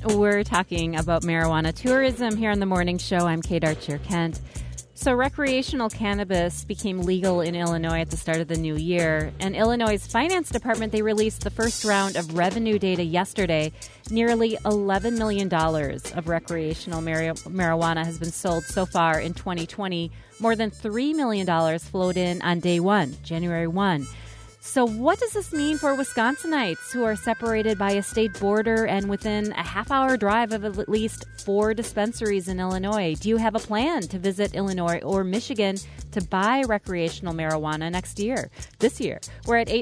We're talking about marijuana tourism here on the morning show. I'm Kate Archer-Kent. So recreational cannabis became legal in Illinois at the start of the new year. And Illinois' finance department, they released the first round of revenue data yesterday. Nearly $11 million of recreational marijuana has been sold so far in 2020. More than $3 million flowed in on day one, January 1. So what does this mean for Wisconsinites who are separated by a state border and within a half-hour drive of at least 4 dispensaries in Illinois? Do you have a plan to visit Illinois or Michigan to buy recreational marijuana this year? We're at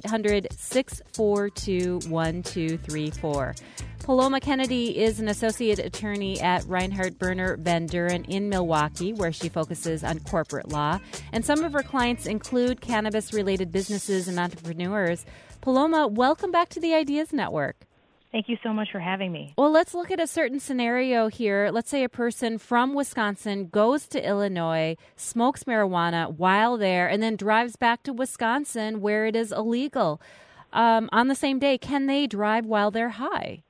800-642-1234. Paloma Kennedy is an associate attorney at Reinhardt Berner Van Duren in Milwaukee, where she focuses on corporate law. And some of her clients include cannabis-related businesses and entrepreneurs. Paloma, welcome back to the Ideas Network. Thank you so much for having me. Well, let's look at a certain scenario here. Let's say a person from Wisconsin goes to Illinois, smokes marijuana while there, and then drives back to Wisconsin where it is illegal. On the same day, can they drive while they're high?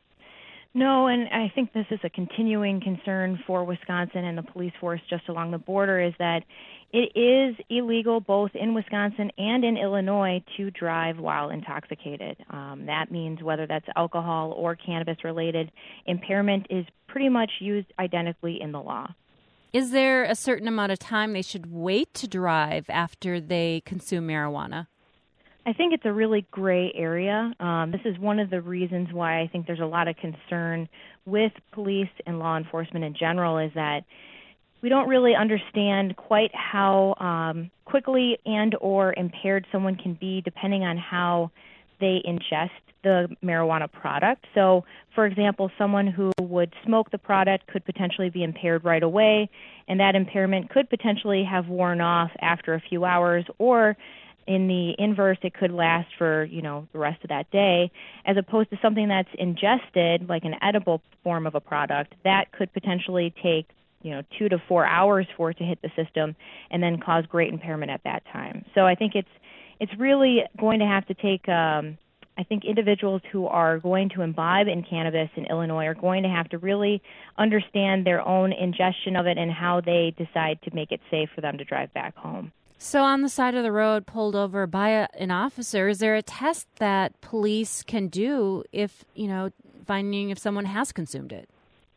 No, and I think this is a continuing concern for Wisconsin and the police force just along the border, is that it is illegal both in Wisconsin and in Illinois to drive while intoxicated. That means whether that's alcohol or cannabis-related, impairment is pretty much used identically in the law. Is there a certain amount of time they should wait to drive after they consume marijuana? I think it's a really gray area. This is one of the reasons why I think there's a lot of concern with police and law enforcement in general, is that we don't really understand quite how quickly and or impaired someone can be depending on how they ingest the marijuana product. So, for example, someone who would smoke the product could potentially be impaired right away, and that impairment could potentially have worn off after a few hours, or in the inverse, it could last for, the rest of that day, as opposed to something that's ingested, like an edible form of a product, that could potentially take, 2 to 4 hours for it to hit the system and then cause great impairment at that time. So I think it's really going to have to take, I think individuals who are going to imbibe in cannabis in Illinois are going to have to really understand their own ingestion of it and how they decide to make it safe for them to drive back home. So on the side of the road, pulled over by an officer, is there a test that police can do if, finding if someone has consumed it?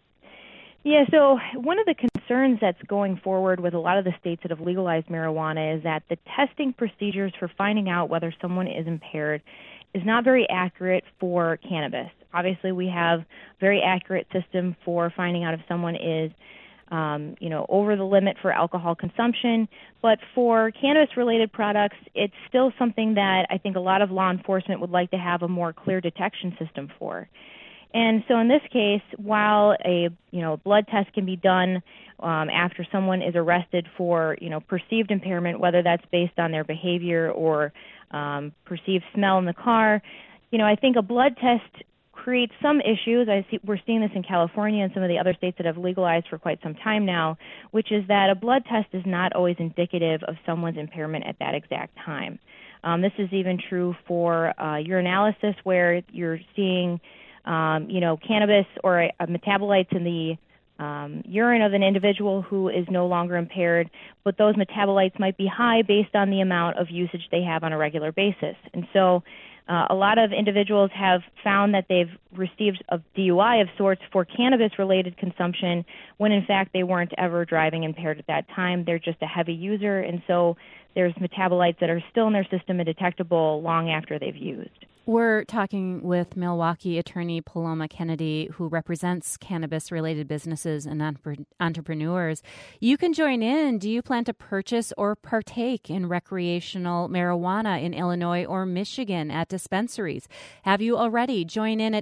Yeah, so one of the concerns that's going forward with a lot of the states that have legalized marijuana is that the testing procedures for finding out whether someone is impaired is not very accurate for cannabis. Obviously, we have a very accurate system for finding out if someone is over the limit for alcohol consumption. But for cannabis-related products, it's still something that I think a lot of law enforcement would like to have a more clear detection system for. And so in this case, while a blood test can be done after someone is arrested for perceived impairment, whether that's based on their behavior or perceived smell in the car, I think a blood test creates some issues. We're seeing this in California and some of the other states that have legalized for quite some time now, which is that a blood test is not always indicative of someone's impairment at that exact time. This is even true for urinalysis, where you're seeing, cannabis or metabolites in the urine of an individual who is no longer impaired, but those metabolites might be high based on the amount of usage they have on a regular basis. And so a lot of individuals have found that they've received a DUI of sorts for cannabis-related consumption when, in fact, they weren't ever driving impaired at that time. They're just a heavy user, and so there's metabolites that are still in their system and detectable long after they've used. We're talking with Milwaukee attorney Paloma Kennedy, who represents cannabis-related businesses and entrepreneurs. You can join in. Do you plan to purchase or partake in recreational marijuana in Illinois or Michigan at dispensaries? Have you already? Join in at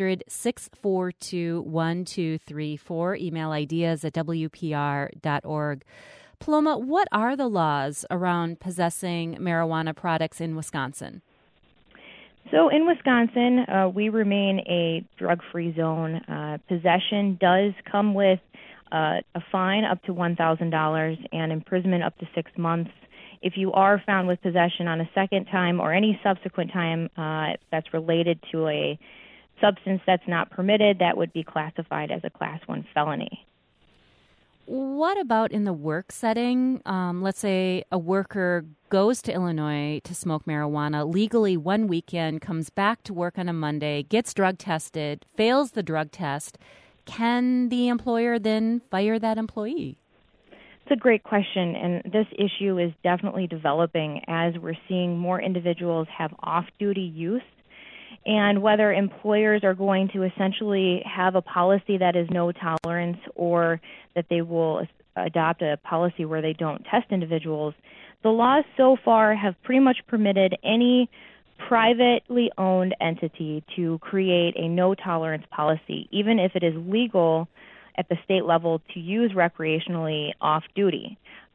800-642-1234. Email ideas@wpr.org. Paloma, what are the laws around possessing marijuana products in Wisconsin? So in Wisconsin, we remain a drug-free zone. Possession does come with a fine up to $1,000 and imprisonment up to 6 months. If you are found with possession on a second time or any subsequent time that's related to a substance that's not permitted, that would be classified as a Class 1 felony. What about in the work setting? Let's say a worker goes to Illinois to smoke marijuana legally one weekend, comes back to work on a Monday, gets drug tested, fails the drug test. Can the employer then fire that employee? It's a great question, and this issue is definitely developing as we're seeing more individuals have off-duty use, and whether employers are going to essentially have a policy that is no tolerance or that they will adopt a policy where they don't test individuals. The laws so far have pretty much permitted any privately owned entity to create a no tolerance policy, even if it is legal at the state level to use recreationally off duty.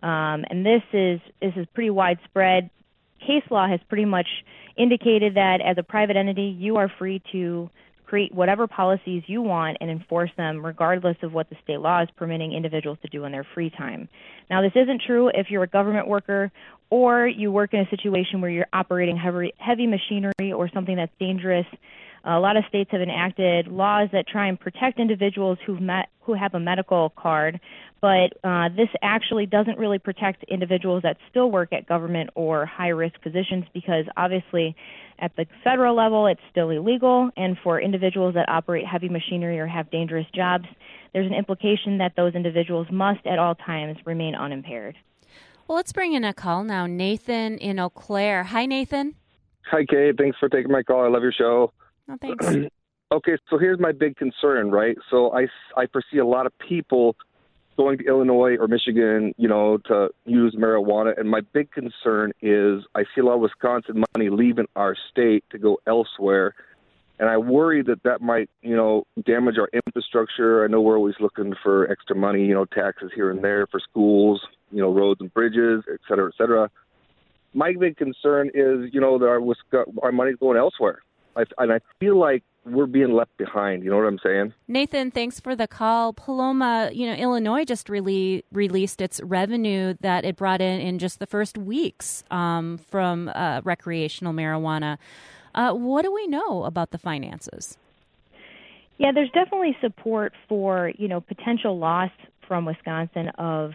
And this is pretty widespread. Case law has pretty much indicated that as a private entity, you are free to create whatever policies you want and enforce them regardless of what the state law is permitting individuals to do in their free time. Now, this isn't true if you're a government worker or you work in a situation where you're operating heavy machinery or something that's dangerous. A lot of states have enacted laws that try and protect individuals who have a medical card, but this actually doesn't really protect individuals that still work at government or high-risk positions because obviously at the federal level it's still illegal, and for individuals that operate heavy machinery or have dangerous jobs, there's an implication that those individuals must at all times remain unimpaired. Well, let's bring in a call now. Nathan in Eau Claire. Hi, Nathan. Hi, Kate. Thanks for taking my call. I love your show. Oh, thanks. Okay, so here's my big concern, right? So I foresee a lot of people going to Illinois or Michigan, to use marijuana. And my big concern is I see a lot of Wisconsin money leaving our state to go elsewhere. And I worry that might, damage our infrastructure. I know we're always looking for extra money, taxes here and there for schools, roads and bridges, et cetera, et cetera. My big concern is, that our money's going elsewhere. And I feel like we're being left behind. You know what I'm saying? Nathan, thanks for the call. Paloma, Illinois just released its revenue that it brought in just the first weeks from recreational marijuana. What do we know about the finances? Yeah, there's definitely support for, potential loss from Wisconsin of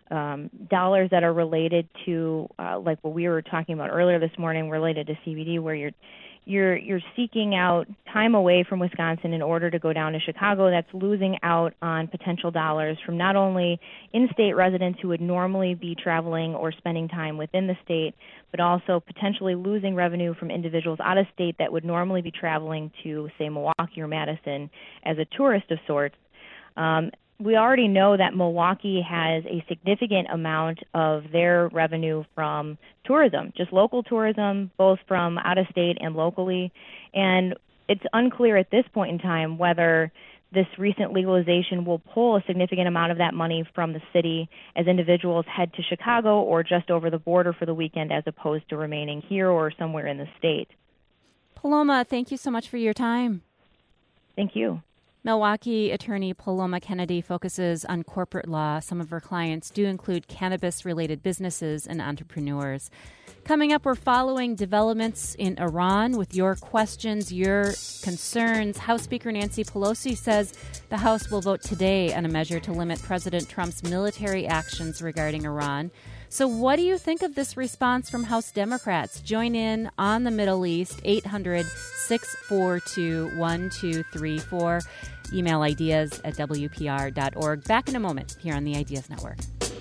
dollars that are related to, like what we were talking about earlier this morning, related to CBD, where you're seeking out time away from Wisconsin in order to go down to Chicago. That's losing out on potential dollars from not only in-state residents who would normally be traveling or spending time within the state, but also potentially losing revenue from individuals out of state that would normally be traveling to, say, Milwaukee or Madison as a tourist of sorts. We already know that Milwaukee has a significant amount of their revenue from tourism, just local tourism, both from out of state and locally. And it's unclear at this point in time whether this recent legalization will pull a significant amount of that money from the city as individuals head to Chicago or just over the border for the weekend as opposed to remaining here or somewhere in the state. Paloma, thank you so much for your time. Thank you. Milwaukee attorney Paloma Kennedy focuses on corporate law. Some of her clients do include cannabis-related businesses and entrepreneurs. Coming up, we're following developments in Iran with your questions, your concerns. House Speaker Nancy Pelosi says the House will vote today on a measure to limit President Trump's military actions regarding Iran. So what do you think of this response from House Democrats? Join in on the Middle East, 800-642-1234. Email ideas at WPR.org. Back in a moment here on the Ideas Network.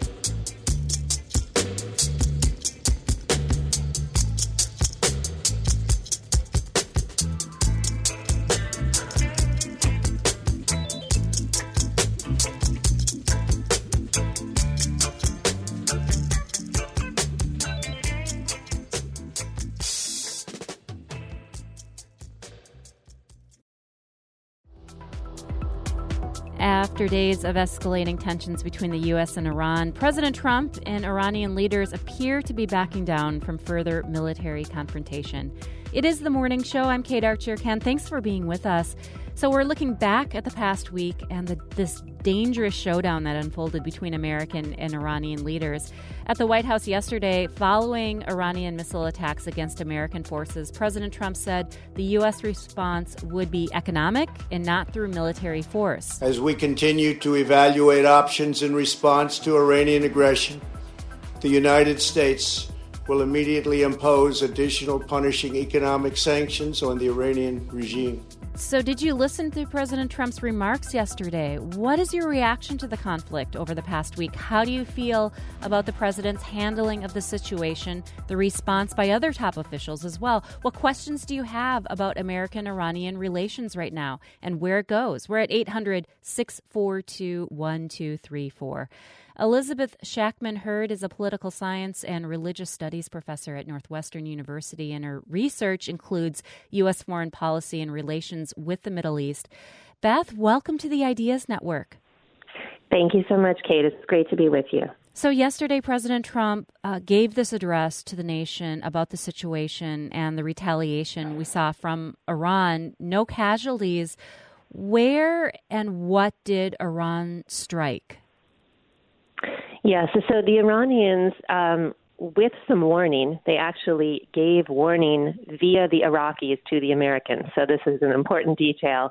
After days of escalating tensions between the U.S. and Iran, President Trump and Iranian leaders appear to be backing down from further military confrontation. It is the morning show. I'm Kate Archer-Kent. Thanks for being with us. So we're looking back at the past week and this dangerous showdown that unfolded between American and Iranian leaders. At the White House yesterday, following Iranian missile attacks against American forces, President Trump said the U.S. response would be economic and not through military force. As we continue to evaluate options in response to Iranian aggression, the United States will immediately impose additional punishing economic sanctions on the Iranian regime. So did you listen to President Trump's remarks yesterday? What is your reaction to the conflict over the past week? How do you feel about the president's handling of the situation, the response by other top officials as well? What questions do you have about American-Iranian relations right now and where it goes? We're at 800-642-1234. Elizabeth Shackman-Hurd is a political science and religious studies professor at Northwestern University, and her research includes U.S. foreign policy and relations with the Middle East. Beth, welcome to the Ideas Network. Thank you so much, Kate. It's great to be with you. So yesterday, President Trump gave this address to the nation about the situation and the retaliation we saw from Iran. No casualties. Where and what did Iran strike? Yes, so the Iranians, with some warning, they actually gave warning via the Iraqis to the Americans. So this is an important detail.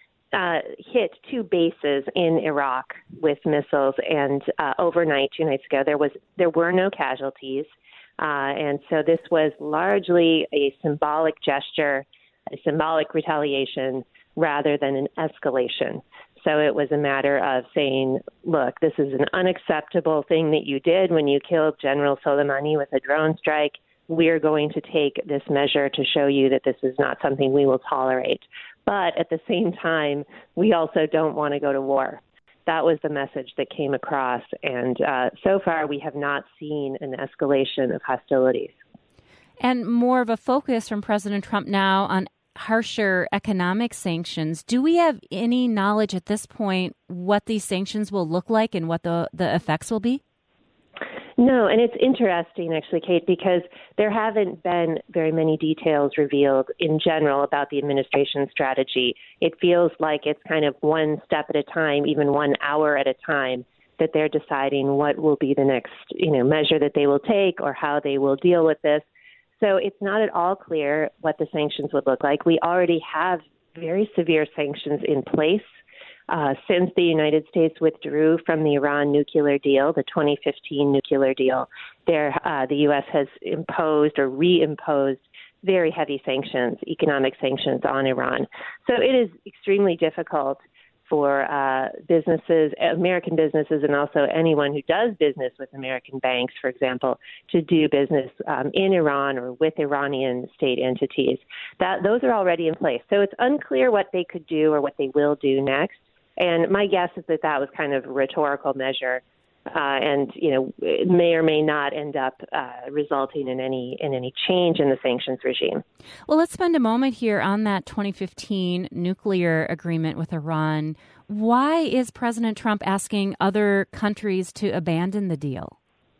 Hit two bases in Iraq with missiles, and overnight, 2 nights ago, there were no casualties. And so this was largely a symbolic gesture, a symbolic retaliation, rather than an escalation. So it was a matter of saying, look, this is an unacceptable thing that you did when you killed General Soleimani with a drone strike. We're going to take this measure to show you that this is not something we will tolerate. But at the same time, we also don't want to go to war. That was the message that came across. And so far, we have not seen an escalation of hostilities. And more of a focus from President Trump now on harsher economic sanctions. Do we have any knowledge at this point what these sanctions will look like and what the effects will be? No, and it's interesting, actually, Kate, because there haven't been very many details revealed in general about the administration's strategy. It feels like it's kind of one step at a time, even 1 hour at a time, that they're deciding what will be the next, measure that they will take or how they will deal with this. So it's not at all clear what the sanctions would look like. We already have very severe sanctions in place since the United States withdrew from the Iran nuclear deal, the 2015 nuclear deal. The U.S. has imposed or reimposed very heavy sanctions, economic sanctions on Iran. So it is extremely difficult for businesses, American businesses, and also anyone who does business with American banks, for example, to do business in Iran or with Iranian state entities. Those are already in place. So it's unclear what they could do or what they will do next. And my guess is that was kind of a rhetorical measure, and it may or may not end up resulting in any change in the sanctions regime. Well, let's spend a moment here on that 2015 nuclear agreement with Iran. Why is President Trump asking other countries to abandon the deal?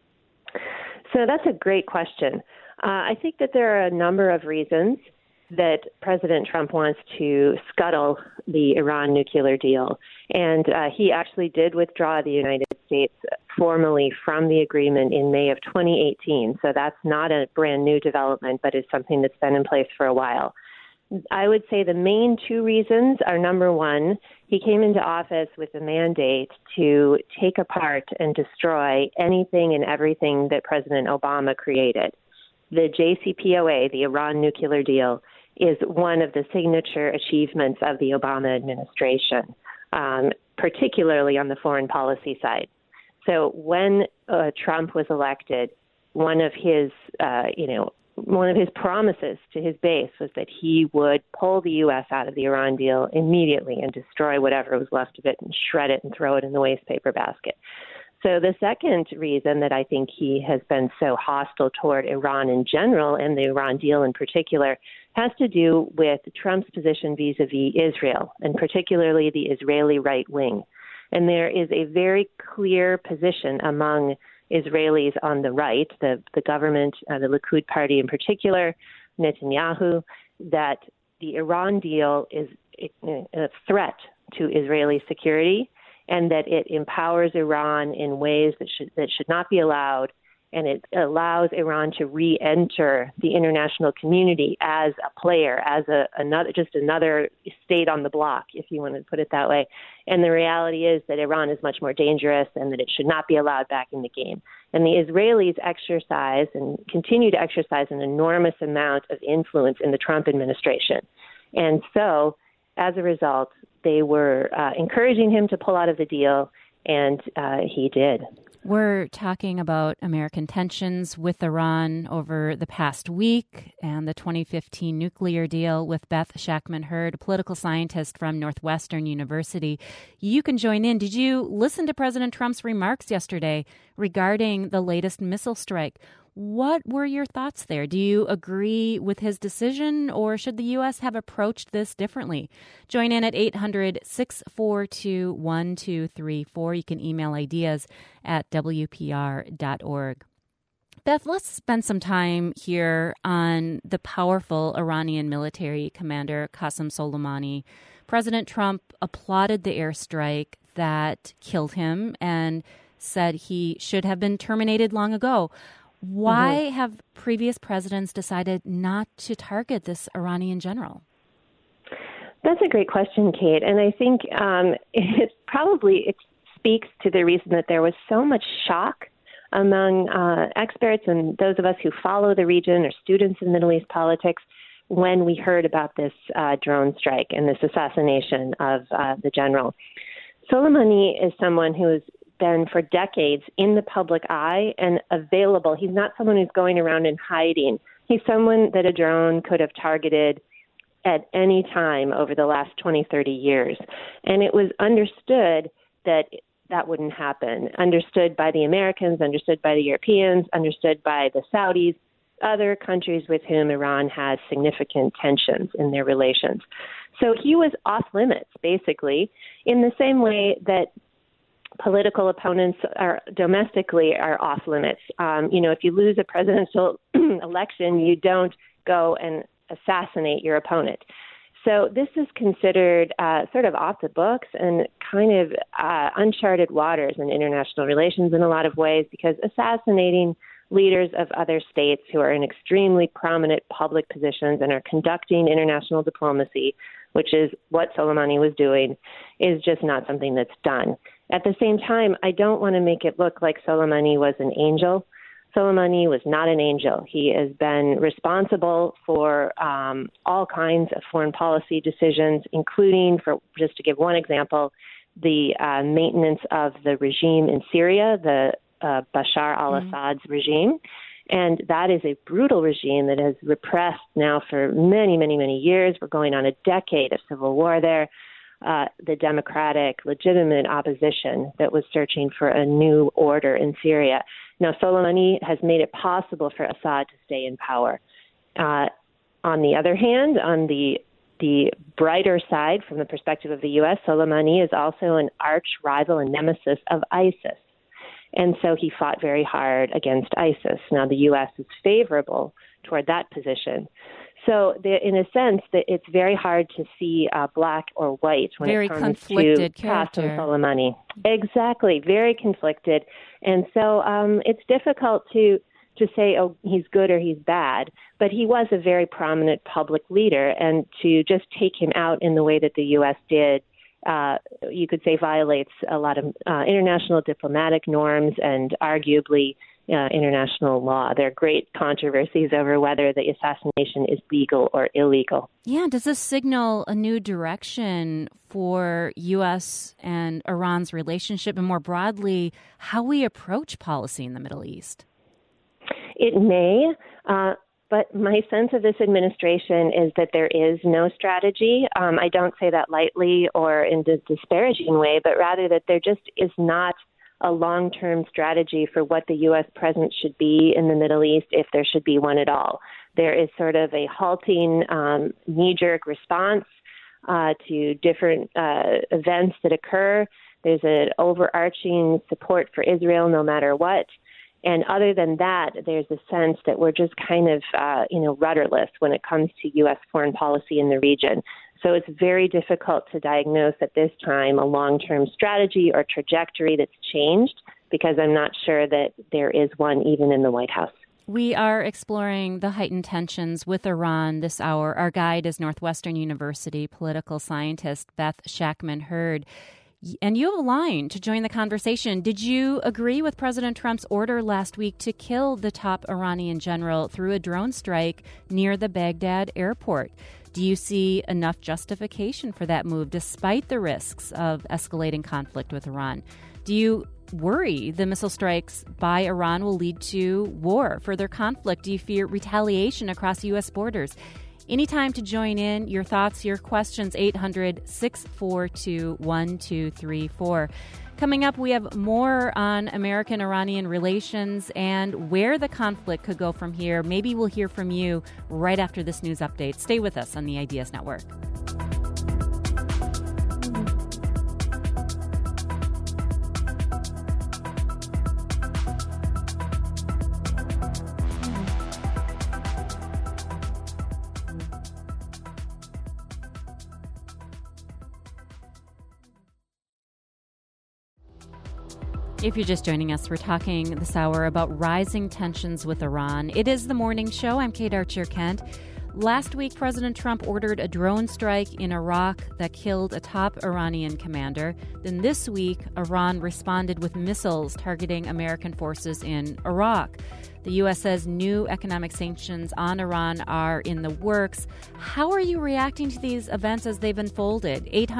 So that's a great question. I think that there are a number of reasons that President Trump wants to scuttle the Iran nuclear deal. And he actually did withdraw the United States formally from the agreement in May of 2018. So that's not a brand new development, but is something that's been in place for a while. I would say the main two reasons are, number one, he came into office with a mandate to take apart and destroy anything and everything that President Obama created. The JCPOA, the Iran nuclear deal, is one of the signature achievements of the Obama administration, particularly on the foreign policy side. So when Trump was elected, one of his promises to his base was that he would pull the U.S. out of the Iran deal immediately and destroy whatever was left of it and shred it and throw it in the wastepaper basket. So the second reason that I think he has been so hostile toward Iran in general and the Iran deal in particular has to do with Trump's position vis-a-vis Israel, and particularly the Israeli right wing. And there is a very clear position among Israelis on the right, the government, the Likud party in particular, Netanyahu that the Iran deal is a threat to Israeli security, and that it empowers Iran in ways that should not be allowed, and it allows Iran to re-enter the international community as a player, as another state on the block, if you want to put it that way. And the reality is that Iran is much more dangerous and that it should not be allowed back in the game. And the Israelis exercise and continue to exercise an enormous amount of influence in the Trump administration. And so, as a result, they were encouraging him to pull out of the deal, and he did. We're talking about American tensions with Iran over the past week and the 2015 nuclear deal with Beth Shackman-Hurd, a political scientist from Northwestern University. You can join in. Did you listen to President Trump's remarks yesterday regarding the latest missile strike? What were your thoughts there? Do you agree with his decision, or should the U.S. have approached this differently? Join in at 800-642-1234. You can email ideas at WPR.org. Beth, let's spend some time here on the powerful Iranian military commander, Qasem Soleimani. President Trump applauded the airstrike that killed him and said he should have been terminated long ago. Why have previous presidents decided not to target this Iranian general? That's a great question, Kate. And I think it speaks to the reason that there was so much shock among experts and those of us who follow the region or students in Middle East politics when we heard about this drone strike and this assassination of the general. Soleimani is someone who has been for decades in the public eye and available. He's not someone who's going around and hiding. He's someone that a drone could have targeted at any time over the last 20, 30 years. And it was understood that that wouldn't happen. Understood by the Americans, understood by the Europeans, understood by the Saudis, other countries with whom Iran has significant tensions in their relations. So he was off limits, basically, in the same way that political opponents domestically are off limits. If you lose a presidential election, you don't go and assassinate your opponent. So this is considered sort of off the books and kind of uncharted waters in international relations in a lot of ways, because assassinating leaders of other states who are in extremely prominent public positions and are conducting international diplomacy, which is what Soleimani was doing, is just not something that's done. At the same time, I don't want to make it look like Soleimani was an angel. Soleimani was not an angel. He has been responsible for all kinds of foreign policy decisions, including, for just to give one example, the maintenance of the regime in Syria, the Bashar al-Assad's regime. And that is a brutal regime that has repressed now for many, many, many years. We're going on a decade of civil war there. The democratic, legitimate opposition that was searching for a new order in Syria. Now, Soleimani has made it possible for Assad to stay in power. On the other hand, on the brighter side, from the perspective of the U.S., Soleimani is also an arch rival and nemesis of ISIS. And so he fought very hard against ISIS. Now, the U.S. is favorable toward that position. So, in a sense, it's very hard to see black or white when very it comes conflicted to character. Qasem Soleimani. Exactly, very conflicted. And so it's difficult to say, oh, he's good or he's bad. But he was a very prominent public leader, and to just take him out in the way that the U.S. did, you could say violates a lot of international diplomatic norms and arguably international law. There are great controversies over whether the assassination is legal or illegal. Yeah, does this signal a new direction for U.S. and Iran's relationship, and more broadly, how we approach policy in the Middle East? It may, but my sense of this administration is that there is no strategy. I don't say that lightly or in a disparaging way, but rather that there just is not a long-term strategy for what the U.S. presence should be in the Middle East, if there should be one at all. There is sort of a halting, knee-jerk response to different events that occur. There's an overarching support for Israel no matter what. And other than that, there's a sense that we're just kind of, rudderless when it comes to U.S. foreign policy in the region. So it's very difficult to diagnose at this time a long-term strategy or trajectory that's changed, because I'm not sure that there is one even in the White House. We are exploring the heightened tensions with Iran this hour. Our guide is Northwestern University political scientist Beth Shackman-Hurd. And you have a line to join the conversation. Did you agree with President Trump's order last week to kill the top Iranian general through a drone strike near the Baghdad airport? Do you see enough justification for that move despite the risks of escalating conflict with Iran? Do you worry the missile strikes by Iran will lead to war, further conflict? Do you fear retaliation across U.S. borders? Anytime to join in, your thoughts, your questions, 800-642-1234. Coming up, we have more on American-Iranian relations and where the conflict could go from here. Maybe we'll hear from you right after this news update. Stay with us on the Ideas Network. If you're just joining us, we're talking this hour about rising tensions with Iran. It is the morning show. I'm Kate Archer-Kent. Last week, President Trump ordered a drone strike in Iraq that killed a top Iranian commander. Then this week, Iran responded with missiles targeting American forces in Iraq. The U.S. says new economic sanctions on Iran are in the works. How are you reacting to these events as they've unfolded?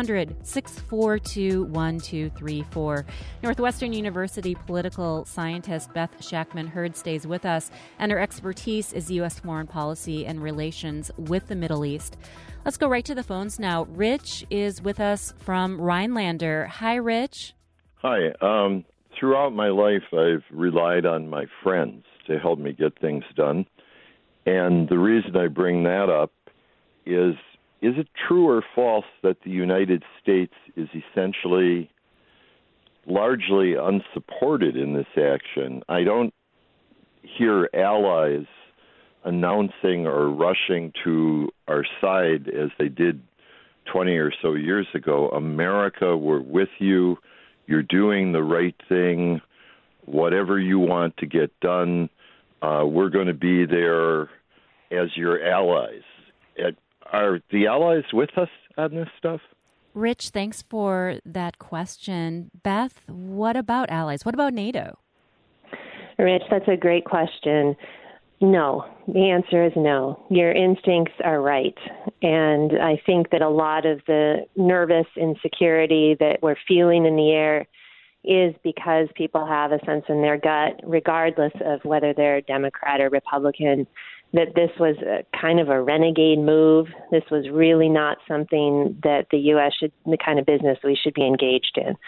800-642-1234. Northwestern University political scientist Beth Shackman-Hurd stays with us, and her expertise is U.S. foreign policy and relations with the Middle East. Let's go right to the phones now. Rich is with us from Rhinelander. Hi, Rich. Hi. Throughout my life, I've relied on my friends to help me get things done. And the reason I bring that up is it true or false that the United States is essentially largely unsupported in this action? I don't hear allies announcing or rushing to our side as they did 20 or so years ago. America, we're with you. You're doing the right thing. Whatever you want to get done, we're going to be there as your allies. Are the allies with us on this stuff? Rich, thanks for that question. Beth, what about allies? What about NATO? Rich, that's a great question. No. The answer is no. Your instincts are right. And I think that a lot of the nervous insecurity that we're feeling in the air is because people have a sense in their gut, regardless of whether they're Democrat or Republican, that this was a kind of a renegade move. This was really not something that the U.S. the kind of business we should be engaged in.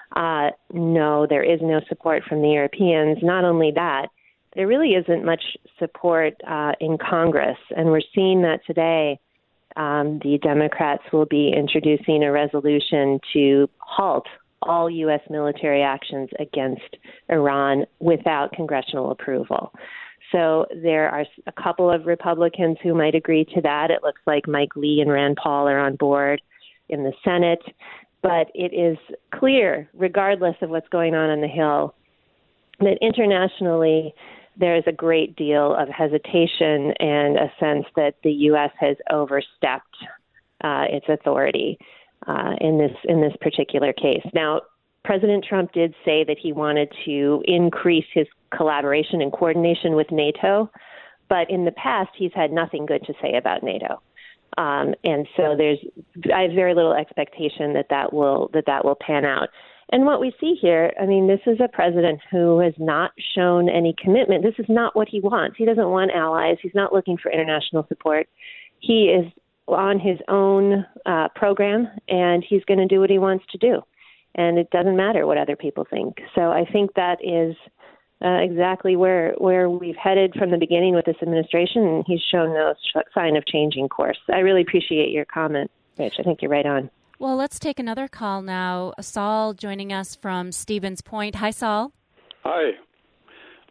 No, there is no support from the Europeans. Not only that, there really isn't much support in Congress, and we're seeing that today. The Democrats will be introducing a resolution to halt all U.S. military actions against Iran without congressional approval. So there are a couple of Republicans who might agree to that. It looks like Mike Lee and Rand Paul are on board in the Senate. But it is clear, regardless of what's going on the Hill, that internationally there is a great deal of hesitation and a sense that the U.S. has overstepped its authority in this particular case. Now, President Trump did say that he wanted to increase his collaboration and coordination with NATO, but in the past he's had nothing good to say about NATO, and so I have very little expectation that will pan out. And what we see here, I mean, this is a president who has not shown any commitment. This is not what he wants. He doesn't want allies. He's not looking for international support. He is on his own program, and he's going to do what he wants to do. And it doesn't matter what other people think. So I think that is exactly where we've headed from the beginning with this administration, and he's shown no sign of changing course. I really appreciate your comment, Rich. I think you're right on. Well, let's take another call now. Saul joining us from Stevens Point. Hi, Saul. Hi.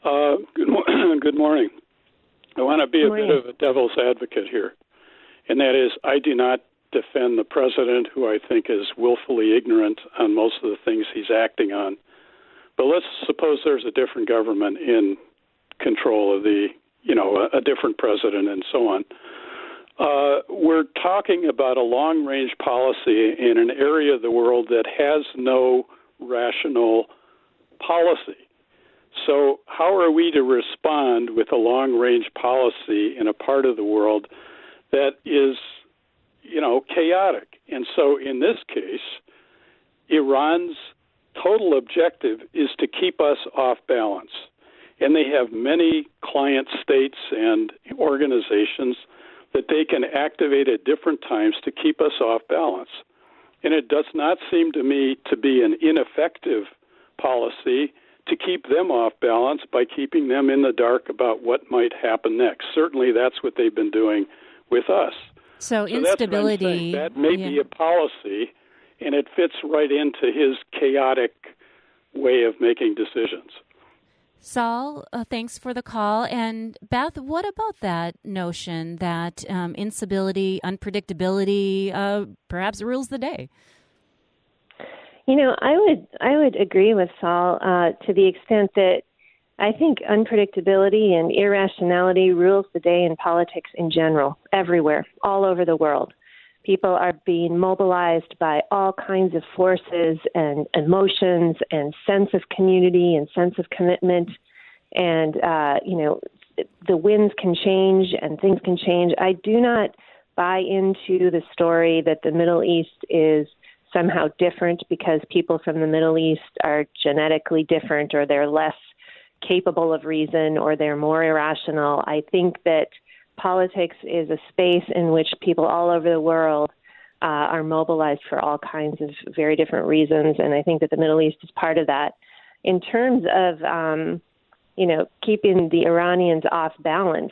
Good morning. I want to be a bit of a devil's advocate here, and that is I do not defend the president, who I think is willfully ignorant on most of the things he's acting on. But let's suppose there's a different government in control of a different president and so on. We're talking about a long-range policy in an area of the world that has no rational policy. So how are we to respond with a long-range policy in a part of the world that is, chaotic? And so in this case, Iran's total objective is to keep us off balance. And they have many client states and organizations that they can activate at different times to keep us off balance. And it does not seem to me to be an ineffective policy to keep them off balance by keeping them in the dark about what might happen next. Certainly that's what they've been doing with us. So instability. That may be a policy, and it fits right into his chaotic way of making decisions. Saul, thanks for the call. And Beth, what about that notion that instability, unpredictability perhaps rules the day? I would agree with Saul to the extent that I think unpredictability and irrationality rules the day in politics in general, everywhere, all over the world. People are being mobilized by all kinds of forces and emotions and sense of community and sense of commitment. And, the winds can change and things can change. I do not buy into the story that the Middle East is somehow different because people from the Middle East are genetically different or they're less capable of reason or they're more irrational. I think that politics is a space in which people all over the world are mobilized for all kinds of very different reasons, and I think that the Middle East is part of that. In terms of, keeping the Iranians off balance,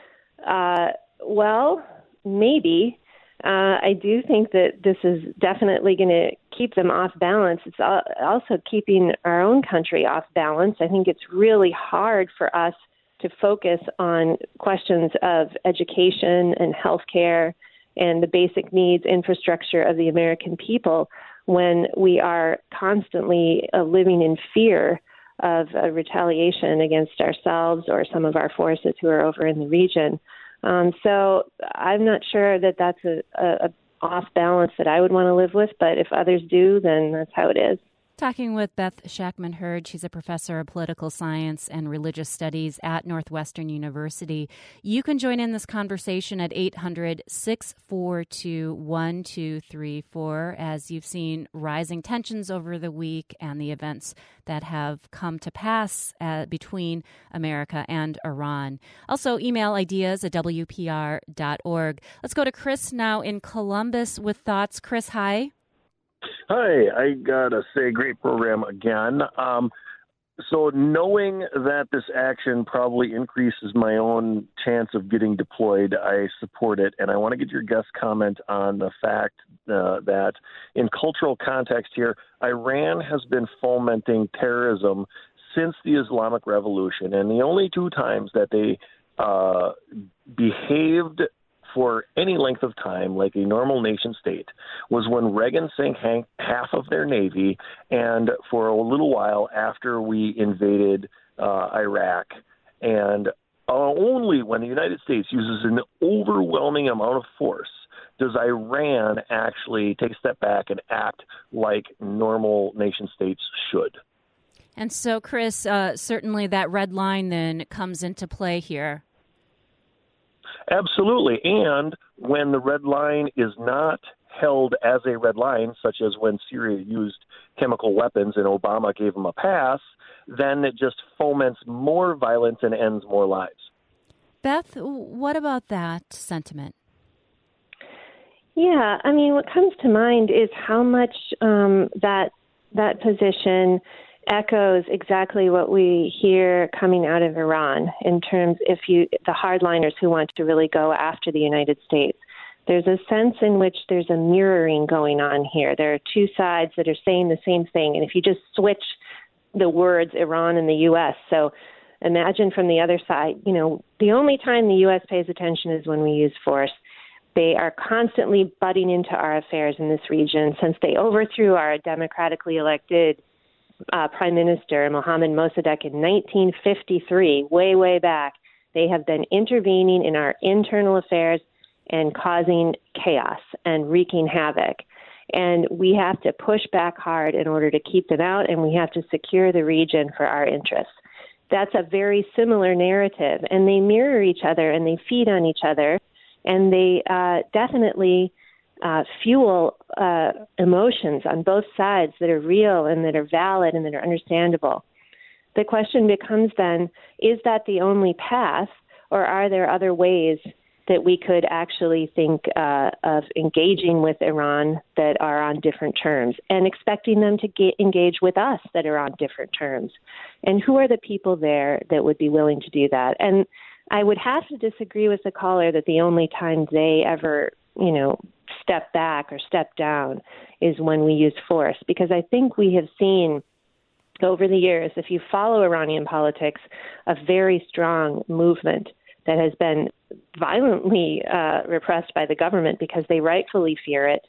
maybe. I do think that this is definitely going to keep them off balance. It's also keeping our own country off balance. I think it's really hard for us to focus on questions of education and healthcare and the basic needs infrastructure of the American people when we are constantly living in fear of a retaliation against ourselves or some of our forces who are over in the region. So I'm not sure that that's a off balance that I would want to live with, but if others do, then that's how it is. Talking with Beth Shackman-Hurd. She's a professor of political science and religious studies at Northwestern University. You can join in this conversation at 800-642-1234 as you've seen rising tensions over the week and the events that have come to pass between America and Iran. Also, email ideas at WPR.org. Let's go to Chris now in Columbus with thoughts. Chris, hi. Hi, I gotta say, great program again. So knowing that this action probably increases my own chance of getting deployed, I support it. And I want to get your guest comment on the fact that in cultural context here, Iran has been fomenting terrorism since the Islamic Revolution. And the only two times that they behaved for any length of time, like a normal nation state, was when Reagan sank half of their Navy and for a little while after we invaded Iraq. And only when the United States uses an overwhelming amount of force does Iran actually take a step back and act like normal nation states should. And so, Chris, certainly that red line then comes into play here. Absolutely. And when the red line is not held as a red line, such as when Syria used chemical weapons and Obama gave them a pass, then it just foments more violence and ends more lives. Beth, what about that sentiment? Yeah, I mean, what comes to mind is how much that position echoes exactly what we hear coming out of Iran in terms the hardliners who want to really go after the United States. There's a sense in which there's a mirroring going on here. There are two sides that are saying the same thing. And if you just switch the words Iran and the U.S., so imagine from the other side, the only time the U.S. pays attention is when we use force. They are constantly butting into our affairs in this region. Since they overthrew our democratically elected Prime Minister, Mohammad Mossadegh, in 1953, way, way back, they have been intervening in our internal affairs and causing chaos and wreaking havoc. And we have to push back hard in order to keep them out, and we have to secure the region for our interests. That's a very similar narrative, and they mirror each other, and they feed on each other, and they definitely fuel emotions on both sides that are real and that are valid and that are understandable. The question becomes then, is that the only path, or are there other ways that we could actually think of engaging with Iran that are on different terms and expecting them to engage with us that are on different terms? And who are the people there that would be willing to do that? And I would have to disagree with the caller that the only time they ever, step back or step down is when we use force, because I think we have seen over the years, if you follow Iranian politics, a very strong movement that has been violently repressed by the government because they rightfully fear it,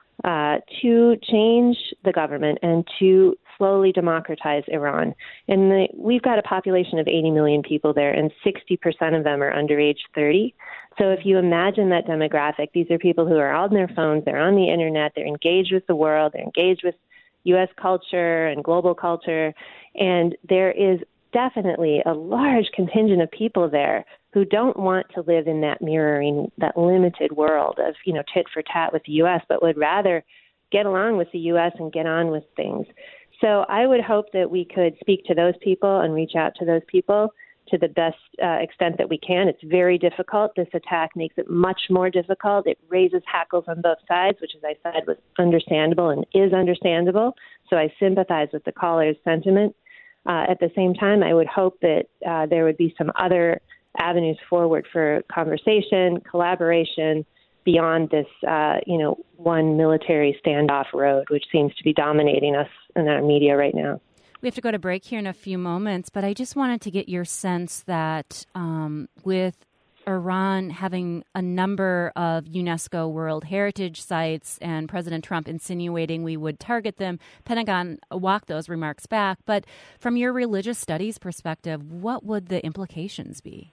to change the government and to slowly democratize Iran. And we've got a population of 80 million people there, and 60% of them are under age 30. So if you imagine that demographic, these are people who are on their phones, they're on the internet, they're engaged with the world, they're engaged with U.S. culture and global culture, and there is definitely a large contingent of people there who don't want to live in that mirroring, that limited world of, tit for tat with the U.S., but would rather get along with the U.S. and get on with things. So I would hope that we could speak to those people and reach out to those people to the best extent that we can. It's very difficult. This attack makes it much more difficult. It raises hackles on both sides, which, as I said, was understandable and is understandable. So I sympathize with the caller's sentiment. At the same time, I would hope that there would be some other avenues forward for conversation, collaboration, beyond this, one military standoff road, which seems to be dominating us in our media right now. We have to go to break here in a few moments, but I just wanted to get your sense that with Iran having a number of UNESCO World Heritage sites and President Trump insinuating we would target them, Pentagon walked those remarks back. But from your religious studies perspective, what would the implications be?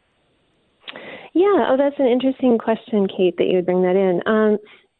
Yeah, that's an interesting question, Kate, that you would bring that in.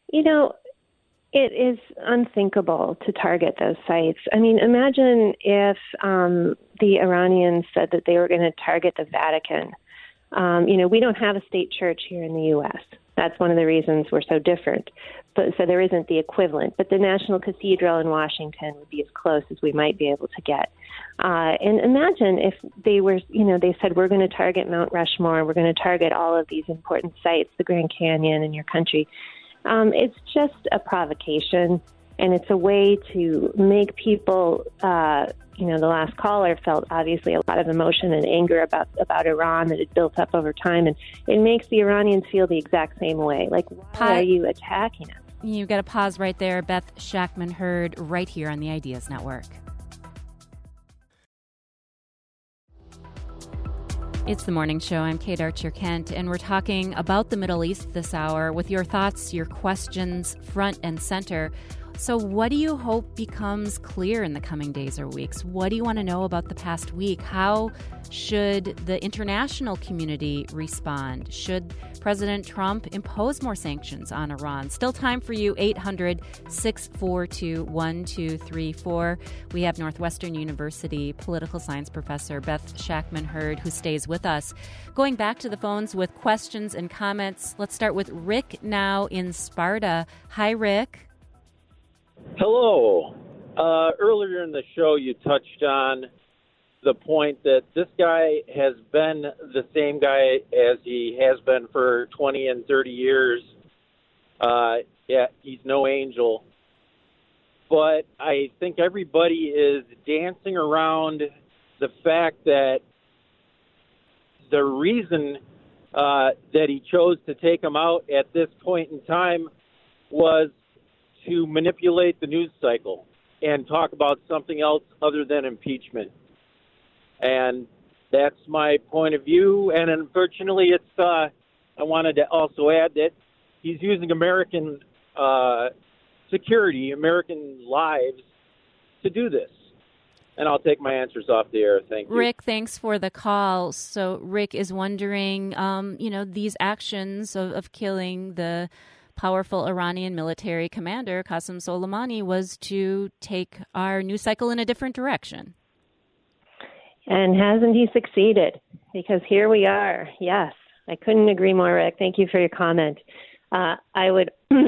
It is unthinkable to target those sites. I mean, imagine if the Iranians said that they were going to target the Vatican. We don't have a state church here in the U.S. That's one of the reasons we're so different. But so there isn't the equivalent. But the National Cathedral in Washington would be as close as we might be able to get. And imagine if they were, they said, we're going to target Mount Rushmore, we're going to target all of these important sites, the Grand Canyon in your country. It's just a provocation, and it's a way to make people, the last caller felt obviously a lot of emotion and anger about Iran that had built up over time, and it makes the Iranians feel the exact same way. Like, why are you attacking us? You've got to pause right there. Beth Shackman-Hurd, right here on the Ideas Network. It's the morning show. I'm Kate Archer-Kent, and we're talking about the Middle East this hour with your thoughts, your questions, front and center. So what do you hope becomes clear in the coming days or weeks? What do you want to know about the past week? How should the international community respond? Should President Trump impose more sanctions on Iran? Still time for you, 800-642-1234. We have Northwestern University political science professor Beth Shackman-Hurd, who stays with us. Going back to the phones with questions and comments, let's start with Rick now in Sparta. Hi, Rick. Hello. Earlier in the show, you touched on the point that this guy has been the same guy as he has been for 20 and 30 years. He's no angel. But I think everybody is dancing around the fact that the reason that he chose to take him out at this point in time was to manipulate the news cycle and talk about something else other than impeachment. And That's my point of view. And unfortunately, I wanted to also add that he's using American security, American lives to do this. And I'll take my answers off the air. Thank you. Rick, thanks for the call. So Rick is wondering, these actions of killing the powerful Iranian military commander, Qasem Soleimani, was to take our news cycle in a different direction. And hasn't he succeeded? Because here we are. Yes, I couldn't agree more, Rick. Thank you for your comment. I would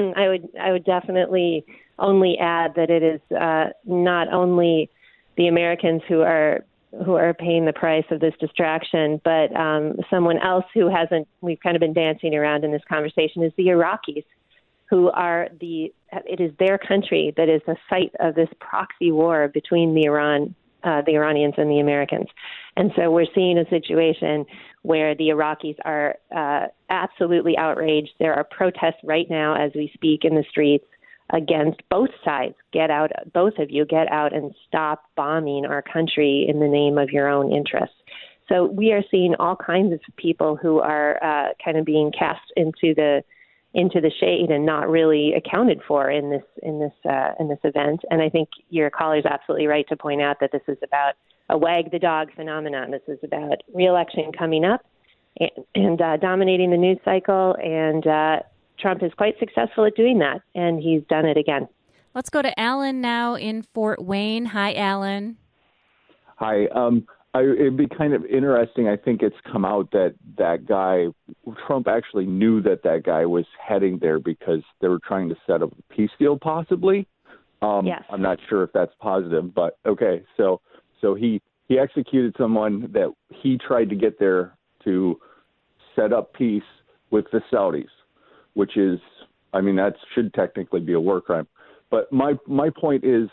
definitely only add that it is not only the Americans who are paying the price of this distraction, but someone else who hasn't. We've kind of been dancing around in this conversation is the Iraqis, who are it is their country that is the site of this proxy war between the Iranians and the Americans. And so we're seeing a situation where the Iraqis are absolutely outraged. There are protests right now as we speak in the streets against both sides. Get out, both of you, get out and stop bombing our country in the name of your own interests. So we are seeing all kinds of people who are kind of being cast into the shade and not really accounted for in this event. And I think your caller is absolutely right to point out that this is about a wag the dog phenomenon. This is about re-election coming up and dominating the news cycle. And Trump is quite successful at doing that, and he's done it again. Let's go to Alan now in Fort Wayne. Hi, Alan. Hi. It'd be kind of interesting. I think it's come out that guy, Trump actually knew that guy was heading there because they were trying to set up a peace deal, possibly. Yes. I'm not sure if that's positive, but okay. So he executed someone that he tried to get there to set up peace with the Saudis, which is, that should technically be a war crime. But my point is,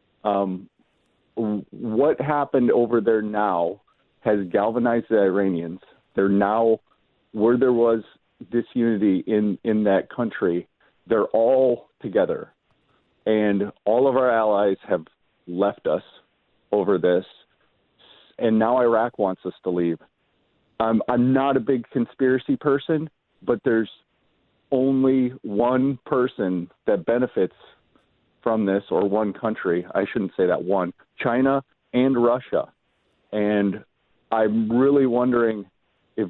what happened over there now has galvanized the Iranians. They're now, where there was disunity in that country, they're all together. And all of our allies have left us over this. And now Iraq wants us to leave. I'm not a big conspiracy person, but there's only one person that benefits from this, or one country. I shouldn't say that one. China and Russia. And I'm really wondering if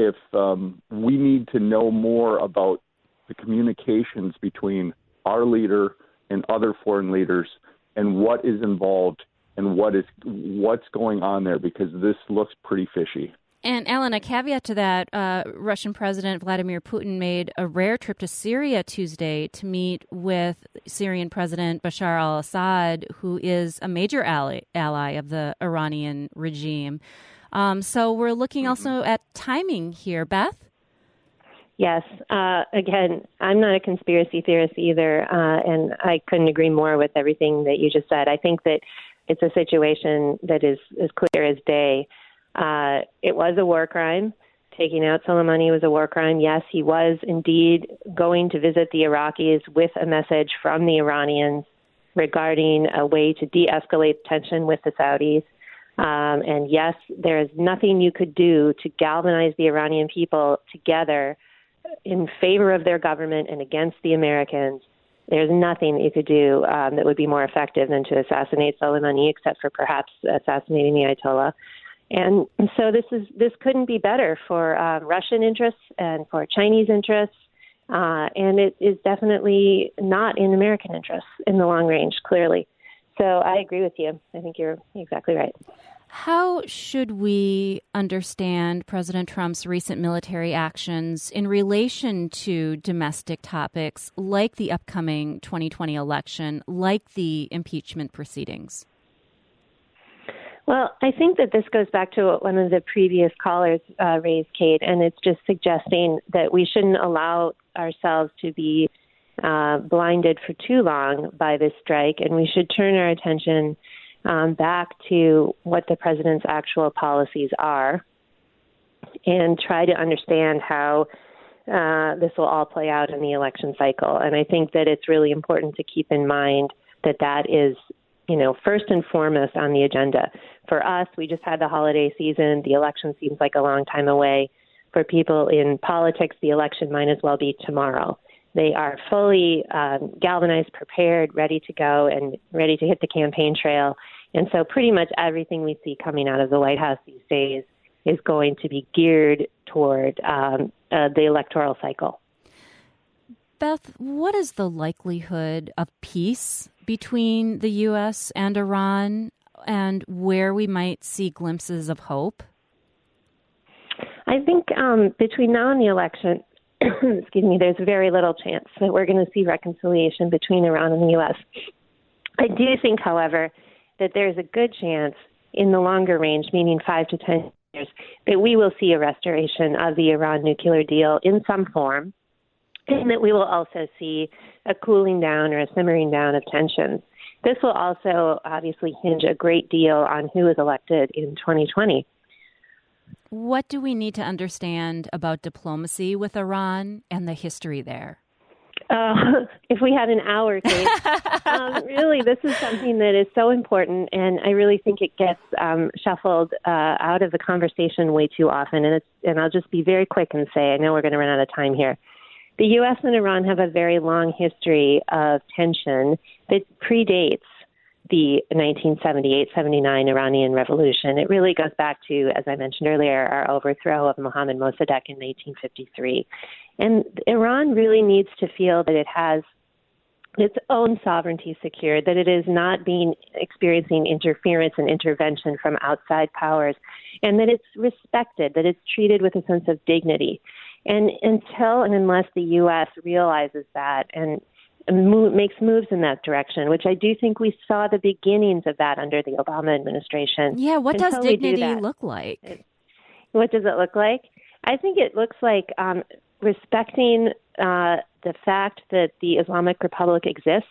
we need to know more about the communications between our leader and other foreign leaders and what is involved and what's going on there, because this looks pretty fishy. And, Alan, a caveat to that, Russian President Vladimir Putin made a rare trip to Syria Tuesday to meet with Syrian President Bashar al-Assad, who is a major ally of the Iranian regime. So we're looking also at timing here. Beth? Yes. Again, I'm not a conspiracy theorist either, and I couldn't agree more with everything that you just said. I think that it's a situation that is as clear as day. It was a war crime. Taking out Soleimani was a war crime. Yes, he was indeed going to visit the Iraqis with a message from the Iranians regarding a way to de-escalate tension with the Saudis. And yes, there is nothing you could do to galvanize the Iranian people together in favor of their government and against the Americans. There's nothing that you could do that would be more effective than to assassinate Soleimani, except for perhaps assassinating the Ayatollah. And so this couldn't be better for Russian interests and for Chinese interests, and it is definitely not in American interests in the long range, clearly. So I agree with you. I think you're exactly right. How should we understand President Trump's recent military actions in relation to domestic topics like the upcoming 2020 election, like the impeachment proceedings? Well, I think that this goes back to what one of the previous callers raised, Kate, and it's just suggesting that we shouldn't allow ourselves to be blinded for too long by this strike, and we should turn our attention back to what the president's actual policies are and try to understand how this will all play out in the election cycle. And I think that it's really important to keep in mind that that is first and foremost on the agenda. For us, we just had the holiday season. The election seems like a long time away. For people in politics, the election might as well be tomorrow. They are fully galvanized, prepared, ready to go, and ready to hit the campaign trail. And so pretty much everything we see coming out of the White House these days is going to be geared toward the electoral cycle. Beth, what is the likelihood of peace between the U.S. and Iran, and where we might see glimpses of hope? I think between now and the election, there's very little chance that we're going to see reconciliation between Iran and the U.S. I do think, however, that there's a good chance in the longer range, meaning 5 to 10 years, that we will see a restoration of the Iran nuclear deal in some form, and that we will also see a cooling down or a simmering down of tensions. This will also obviously hinge a great deal on who is elected in 2020. What do we need to understand about diplomacy with Iran and the history there? If we had an hour, Kate, really, this is something that is so important, and I really think it gets shuffled out of the conversation way too often. And I'll just be very quick and say, I know we're going to run out of time here. The U.S. and Iran have a very long history of tension that predates the 1978-79 Iranian Revolution. It really goes back to, as I mentioned earlier, our overthrow of Mohammad Mossadegh in 1853. And Iran really needs to feel that it has its own sovereignty secured, that it is not experiencing interference and intervention from outside powers, and that it's respected, that it's treated with a sense of dignity. And until and unless the U.S. realizes that and makes moves in that direction, which I do think we saw the beginnings of that under the Obama administration. Yeah, what does dignity look like? What does it look like? I think it looks like respecting the fact that the Islamic Republic exists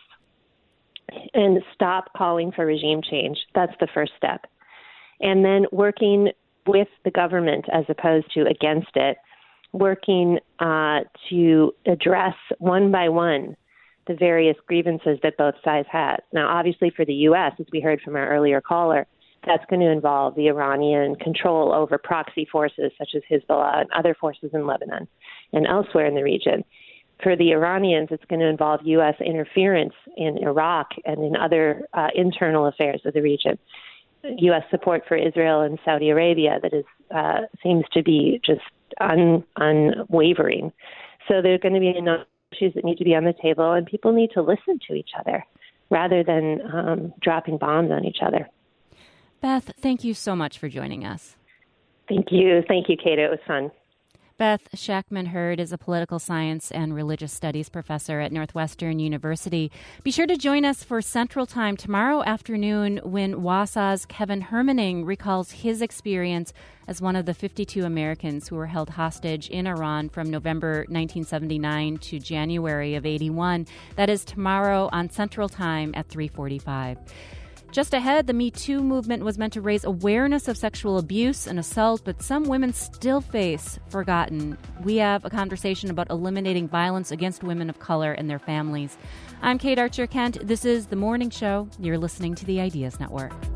and stop calling for regime change. That's the first step. And then working with the government as opposed to against it, working to address one by one the various grievances that both sides had. Now, obviously for the U.S., as we heard from our earlier caller, that's going to involve the Iranian control over proxy forces such as Hezbollah and other forces in Lebanon and elsewhere in the region. For the Iranians, it's going to involve U.S. interference in Iraq and in other internal affairs of the region. U.S. support for Israel and Saudi Arabia that is seems to be just unwavering. So there are going to be enough issues that need to be on the table, and people need to listen to each other rather than dropping bombs on each other. Beth, thank you so much for joining us. Thank you. Thank you, Kate. It was fun. Beth Shackman-Hurd is a political science and religious studies professor at Northwestern University. Be sure to join us for Central Time tomorrow afternoon when Wausau's Kevin Hermaning recalls his experience as one of the 52 Americans who were held hostage in Iran from November 1979 to January of 81. That is tomorrow on Central Time at 3:45. Just ahead, the Me Too movement was meant to raise awareness of sexual abuse and assault, but some women still face forgotten. We have a conversation about eliminating violence against women of color and their families. I'm Kate Archer-Kent. This is The Morning Show. You're listening to the Ideas Network.